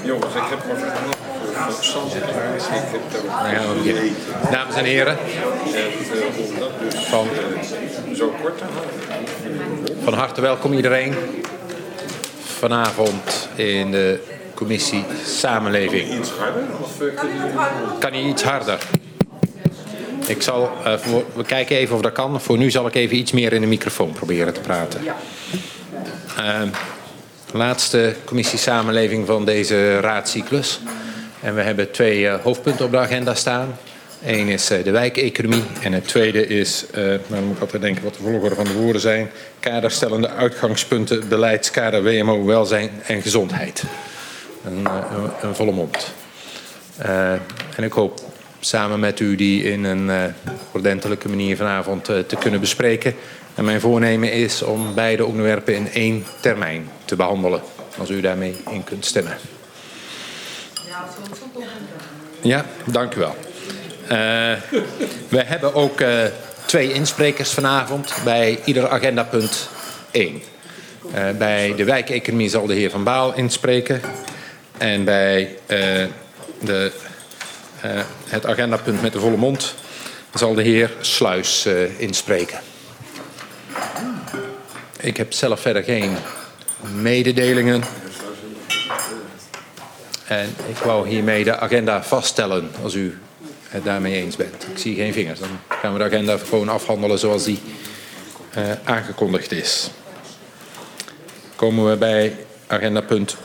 Jongens, ik heb maar verstand. Dames en heren, Zo kort. van harte welkom iedereen. Vanavond in de commissie Samenleving. Iets harder? Of Kan hij iets harder? We kijken even of dat kan. Voor nu zal ik even iets meer in de microfoon proberen te praten. Laatste commissie Samenleving van deze raadscyclus. En we hebben 2 hoofdpunten op de agenda staan. Eén is de wijkeconomie en het tweede is, dan moet ik altijd denken wat de volgorde van de woorden zijn, kaderstellende uitgangspunten, beleidskader WMO, welzijn en gezondheid. Een volle mond. En ik hoop samen met u die in een ordentelijke manier vanavond te kunnen bespreken. En mijn voornemen is om beide onderwerpen in 1 termijn te behandelen, als u daarmee in kunt stemmen. Ja, dank u wel. We hebben ook 2 insprekers vanavond bij ieder agendapunt 1. Bij de wijkeconomie zal de heer Van Baal inspreken. En bij het agendapunt met de volle mond zal de heer Sluis inspreken. Ik heb zelf verder geen mededelingen. En ik wou hiermee de agenda vaststellen, als u het daarmee eens bent. Ik zie geen vingers. Dan gaan we de agenda gewoon afhandelen zoals die aangekondigd is. Komen we bij agendapunt